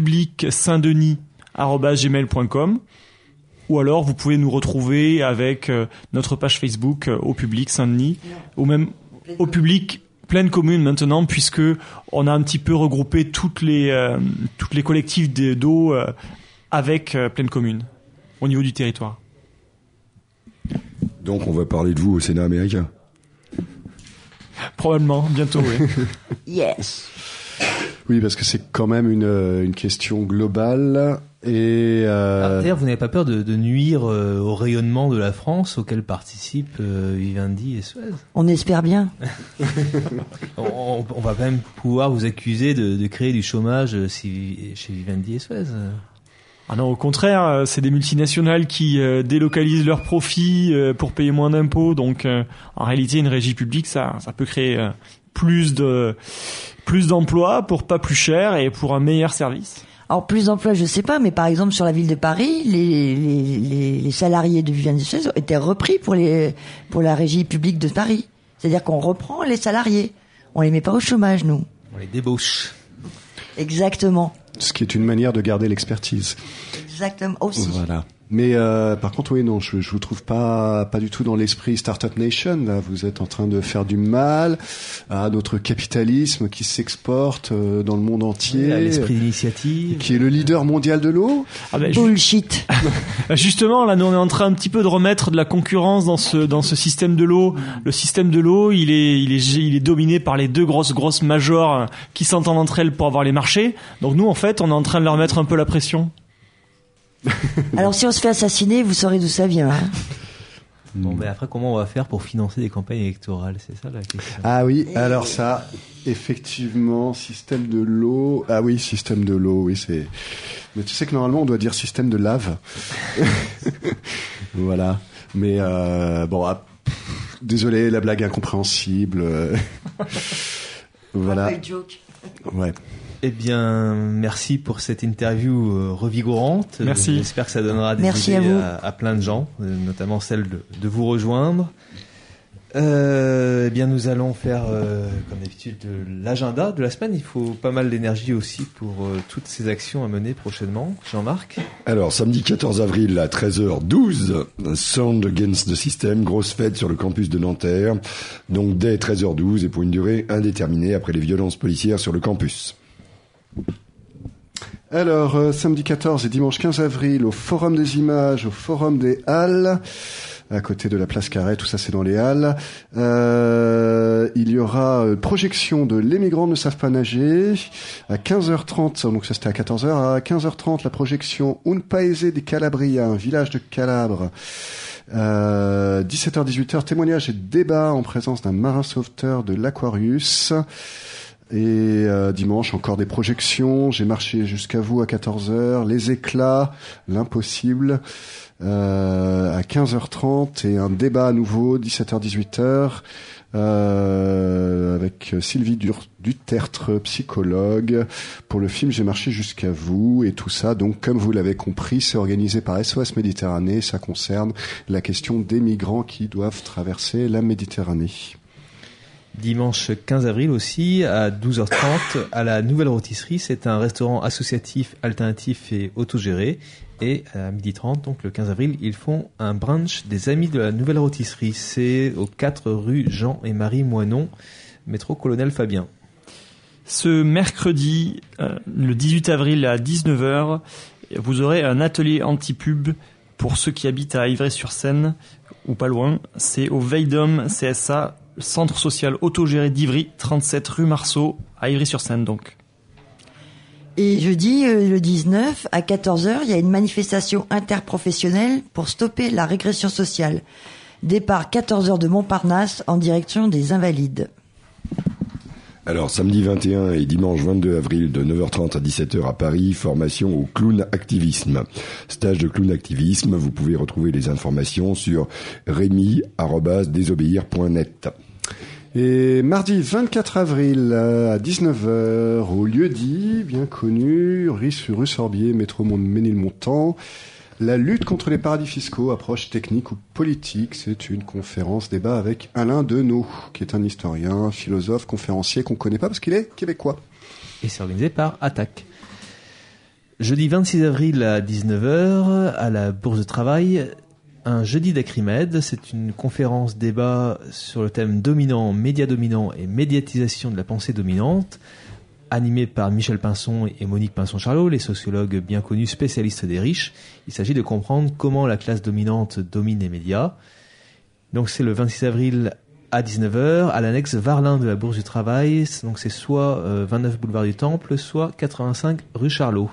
D: aupublic-saint-denis@gmail.com ou alors vous pouvez nous retrouver avec notre page Facebook au public Saint-Denis ou même au public Pleine Commune maintenant, puisque on a un petit peu regroupé toutes les collectifs d'eau avec Pleine Commune au niveau du territoire.
A: Donc on va parler de vous au Sénat américain.
D: Probablement, bientôt, oui.
E: Yes.
C: Oui, parce que c'est quand même une question globale. Et
B: d'ailleurs, vous n'avez pas peur de nuire au rayonnement de la France auquel participent Vivendi et Suez ?
E: On espère bien.
B: On va quand même pouvoir vous accuser de créer du chômage chez Vivendi et Suez.
D: Ah non, au contraire, c'est des multinationales qui délocalisent leurs profits pour payer moins d'impôts. Donc, en réalité, une régie publique, ça peut créer plus d'emplois pour pas plus cher et pour un meilleur service.
E: Alors plus d'emplois, je sais pas, mais par exemple sur la ville de Paris, les salariés de Vivendi et Suez étaient repris pour la régie publique de Paris. C'est-à-dire qu'on reprend les salariés. On les met pas au chômage, nous.
B: On les débauche.
E: Exactement.
C: Ce qui est une manière de garder l'expertise.
E: Exactement aussi.
C: Voilà. Mais par contre, oui, non, je vous trouve pas du tout dans l'esprit Startup Nation. Là, vous êtes en train de faire du mal à notre capitalisme qui s'exporte dans le monde entier,
B: à l'esprit d'initiative,
C: qui est le leader mondial de l'eau.
E: Bullshit.
D: Justement, là, nous on est en train un petit peu de remettre de la concurrence dans ce système de l'eau. Le système de l'eau, il est dominé par les deux grosses majors qui s'entendent entre elles pour avoir les marchés. Donc nous, en fait, on est en train de leur mettre un peu la pression.
E: Alors si on se fait assassiner, vous saurez d'où ça vient. Hein.
B: Bon, mais après, comment on va faire pour financer des campagnes électorales? C'est ça la question.
C: Ah oui, alors ça, effectivement, système de l'eau. Ah oui, système de l'eau, oui, c'est... Mais tu sais que normalement, on doit dire système de lave. Voilà. Mais bon, désolé, la blague incompréhensible. Voilà.
E: Joke.
C: Ouais.
B: Eh bien, merci pour cette interview revigorante.
D: Merci.
B: J'espère que ça donnera des idées à plein de gens, notamment celle de vous rejoindre. Eh bien, nous allons faire, comme d'habitude, l'agenda de la semaine. Il faut pas mal d'énergie aussi pour toutes ces actions à mener prochainement. Jean-Marc?
A: Alors, samedi 14 avril à 13h12, Sound Against the System, grosse fête sur le campus de Nanterre. Donc, dès 13h12 et pour une durée indéterminée après les violences policières sur le campus.
C: Alors, samedi 14 et dimanche 15 avril, au Forum des Images, au Forum des Halles, à côté de la place Carré, tout ça c'est dans les Halles. Il y aura projection de Les migrants ne savent pas nager, à 15h30, donc ça c'était à 14h, à 15h30 la projection Un paese di Calabria, un village de Calabre. 17h-18h, témoignage et débat en présence d'un marin sauveteur de l'Aquarius. Et dimanche, encore des projections. J'ai marché jusqu'à vous à 14h. Les éclats, l'impossible, à 15h30. Et un débat à nouveau, 17h-18h, avec Sylvie Dutertre, psychologue, pour le film J'ai marché jusqu'à vous. Et tout ça, donc, comme vous l'avez compris, c'est organisé par SOS Méditerranée. Ça concerne la question des migrants qui doivent traverser la Méditerranée.
B: Dimanche 15 avril aussi, à 12h30, à la Nouvelle Rôtisserie. C'est un restaurant associatif, alternatif et autogéré. Et à 12h30, donc le 15 avril, ils font un brunch des Amis de la Nouvelle Rôtisserie. C'est aux 4 rue Jean et Marie Moinon, métro Colonel Fabien.
D: Ce mercredi, le 18 avril à 19h, vous aurez un atelier anti-pub pour ceux qui habitent à Ivry-sur-Seine, ou pas loin. C'est au Veidom CSA, Centre social autogéré d'Ivry, 37 rue Marceau, à Ivry-sur-Seine donc.
E: Et jeudi, le 19, à 14h, il y a une manifestation interprofessionnelle pour stopper la régression sociale. Départ 14h de Montparnasse en direction des Invalides.
A: Alors, samedi 21 et dimanche 22 avril de 9h30 à 17h à Paris, formation au clown activisme. Stage de clown activisme, vous pouvez retrouver les informations sur remy@desobéir.net.
C: Et mardi 24 avril à 19h, au lieu-dit, bien connu, rue Sorbier, métro Ménilmontant, la lutte contre les paradis fiscaux, approche technique ou politique. C'est une conférence débat avec Alain Deneau, qui est un historien, philosophe, conférencier qu'on connaît pas parce qu'il est québécois.
B: Et c'est organisé par Attac. Jeudi 26 avril à 19h, à la Bourse de Travail, un jeudi d'Acrimède. C'est une conférence débat sur le thème dominant, médias dominants et médiatisation de la pensée dominante, animée par Michel Pinson et Monique Pinson-Charlot, les sociologues bien connus spécialistes des riches. Il s'agit de comprendre comment la classe dominante domine les médias. Donc c'est le 26 avril à 19h, à l'annexe Varlin de la Bourse du Travail. Donc c'est soit 29 boulevard du Temple, soit 85 rue Charlot.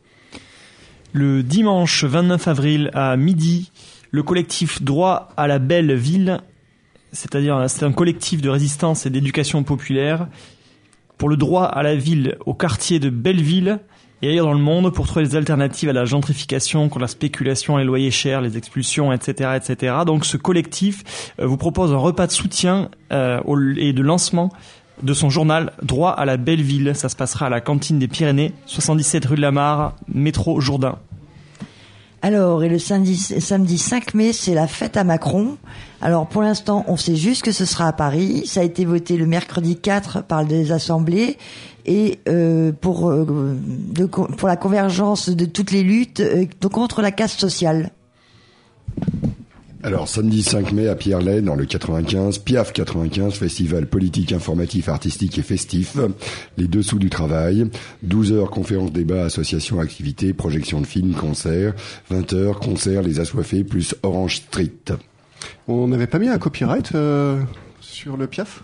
D: Le dimanche 29 avril à midi, le collectif Droit à la Belle Ville, c'est-à-dire c'est un collectif de résistance et d'éducation populaire pour le droit à la ville au quartier de Belleville et ailleurs dans le monde pour trouver des alternatives à la gentrification, contre la spéculation, les loyers chers, les expulsions, etc., etc. Donc ce collectif vous propose un repas de soutien et de lancement de son journal Droit à la Belle Ville. Ça se passera à la cantine des Pyrénées, 77 rue de la Mare, métro Jourdain.
E: Alors, et le samedi 5 mai, c'est la fête à Macron. Alors, pour l'instant, on sait juste que ce sera à Paris. Ça a été voté le mercredi 4 par les assemblées. Et pour la convergence de toutes les luttes contre la caste sociale.
A: Alors, samedi 5 mai à Pierrelet, dans le 95, Piaf 95, festival politique, informatif, artistique et festif, les dessous du travail, 12h, conférence, débat, association, activités, projection de films, concerts, 20h, concert, les assoiffés, plus Orange Street.
C: On n'avait pas mis un copyright sur le Piaf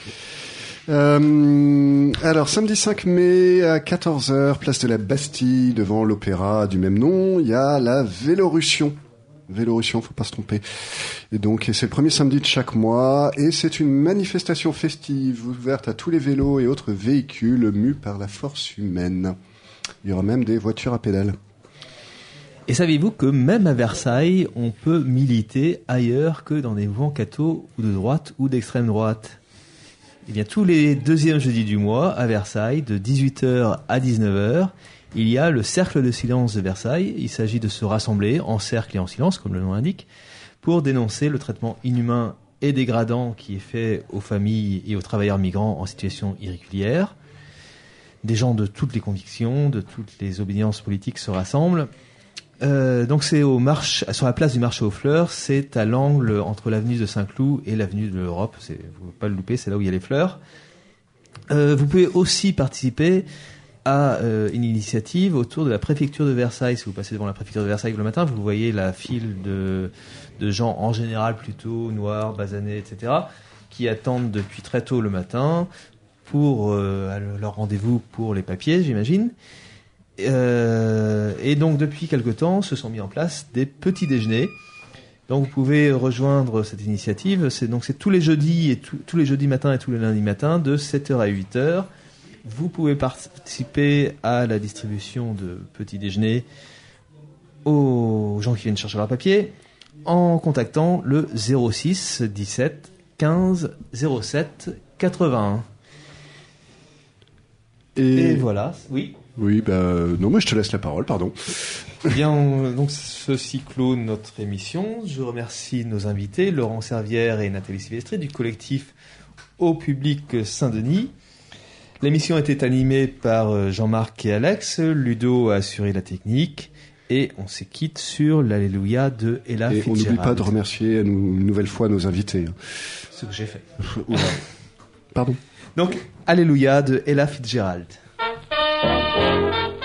C: alors, samedi 5 mai à 14h, place de la Bastille, devant l'opéra du même nom, il y a la Vélorussion. Vélorussion, faut pas se tromper. Et donc, c'est le premier samedi de chaque mois, et c'est une manifestation festive ouverte à tous les vélos et autres véhicules mus par la force humaine. Il y aura même des voitures à pédales.
B: Et saviez-vous que même à Versailles, on peut militer ailleurs que dans des mouvements cathos ou de droite ou d'extrême droite? Eh bien, tous les deuxièmes jeudis du mois, à Versailles, de 18h à 19h, il y a le cercle de silence de Versailles. Il s'agit de se rassembler en cercle et en silence, comme le nom l'indique, pour dénoncer le traitement inhumain et dégradant qui est fait aux familles et aux travailleurs migrants en situation irrégulière. Des gens de toutes les convictions, de toutes les obédiences politiques se rassemblent. Donc c'est sur la place du marché aux fleurs, c'est à l'angle entre l'avenue de Saint-Cloud et l'avenue de l'Europe. Vous ne pouvez pas le louper, c'est là où il y a les fleurs. Vous pouvez aussi participer à une initiative autour de la préfecture de Versailles. Si vous passez devant la préfecture de Versailles le matin, vous voyez la file de gens en général plutôt noirs, basanés, etc., qui attendent depuis très tôt le matin pour leur rendez-vous pour les papiers, j'imagine. Et donc depuis quelque temps se sont mis en place des petits déjeuners. Donc vous pouvez rejoindre cette initiative. C'est tous les jeudis et tous les jeudis matins et tous les lundis matins de 7h à 8h. Vous pouvez participer à la distribution de petits déjeuners aux gens qui viennent chercher leur papier en contactant le 06 17 15 07 81. Et voilà, oui.
C: Oui, non, moi je te laisse la parole, pardon.
B: Bien, donc ceci clôt notre émission. Je remercie nos invités, Laurent Servière et Nathalie Silvestri du collectif Au Public Saint-Denis. L'émission était animée par Jean-Marc et Alex. Ludo a assuré la technique. Et on se quitte sur l'Alléluia de Ella Fitzgerald.
C: Et on n'oublie pas de remercier une nouvelle fois nos invités.
B: Ce que j'ai fait.
C: Pardon.
B: Donc, Alléluia de Ella Fitzgerald.